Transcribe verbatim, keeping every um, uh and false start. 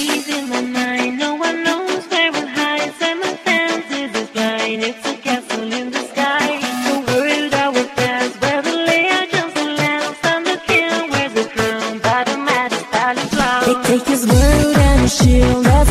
Memories in my mind, no one knows where it hides, and my senses is blind. It's a castle in the sky. The world I will pass, where the legends will last, and the king wears a crown by the maddest palace flower. They take his word and his shield.